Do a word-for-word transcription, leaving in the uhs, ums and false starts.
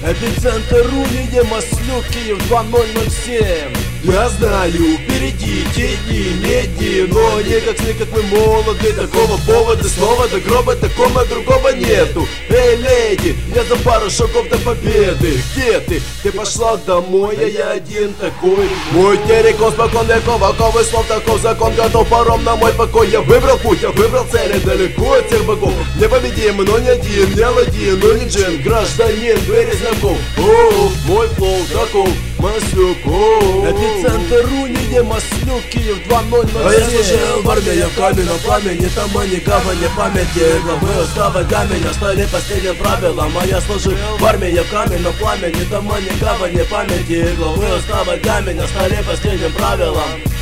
Эпицентр Уния, Маслюки в два ноль ноль семь. Я знаю, впереди те дни, не дни, но не как сны, как мы молоды. Такого повода снова до гроба, такого другого нету. Эй, леди, я за пару шагов до победы. Где ты? Ты пошла домой, а я один такой. Мой терекон спокон веков, оковы слов, таков закон. Готов паром на мой покой. Я выбрал путь, я выбрал цель, далеко от всех богов. Непобедим, но не один, не Аладдин, но не джин. Гражданин, двери знаков. О, мой флоу таков, Маслюков. Эпицентр Уния, Маслюки в два ноль ноль семь. А я служил в армии, я в каменном пламени. Там ни гавани памяти, главы устава камень остали последним правилом. А я служил в армии, я в каменном пламени. Там ни гавани памяти, главы устава камень остали последним правилом.